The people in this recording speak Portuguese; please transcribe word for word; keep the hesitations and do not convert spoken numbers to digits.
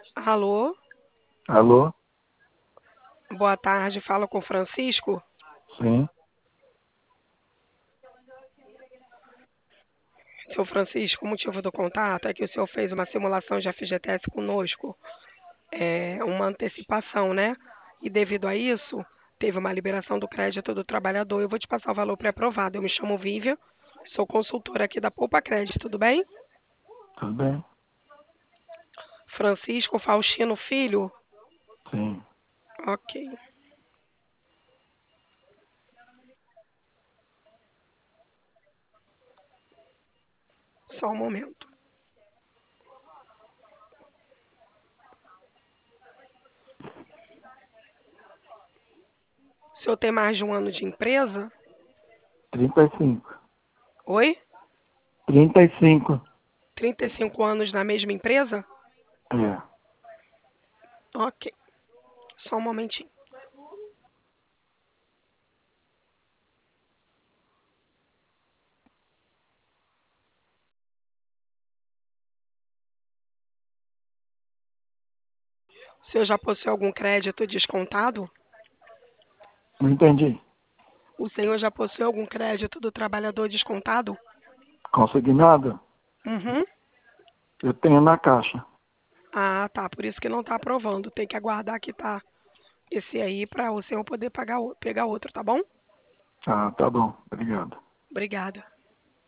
Alô, Alô? boa tarde, fala com o Francisco. Sim. Seu Francisco, o motivo do contato é que o senhor fez uma simulação de F G T S conosco, é uma antecipação, né? E devido a isso, teve uma liberação do crédito do trabalhador. Eu vou te passar o valor pré-aprovado. Eu me chamo Vivian, sou consultora aqui da Poupa Crédito, tudo bem? Tudo bem? Francisco Faustino Filho? Sim. Ok, só um momento. O senhor tem mais de um ano de empresa? Trinta e cinco. Oi? Trinta e cinco. Trinta e cinco anos na mesma empresa? É. Ok, só um momentinho. O senhor já possui algum crédito descontado? Não entendi. O senhor já possui algum crédito do trabalhador descontado? Consignado? Uhum. Eu tenho na caixa. Ah, tá. Por isso que não está aprovando. Tem que aguardar que tá esse aí para o senhor poder pagar, o- pegar outro, tá bom? Ah, tá bom. Obrigado. Obrigada.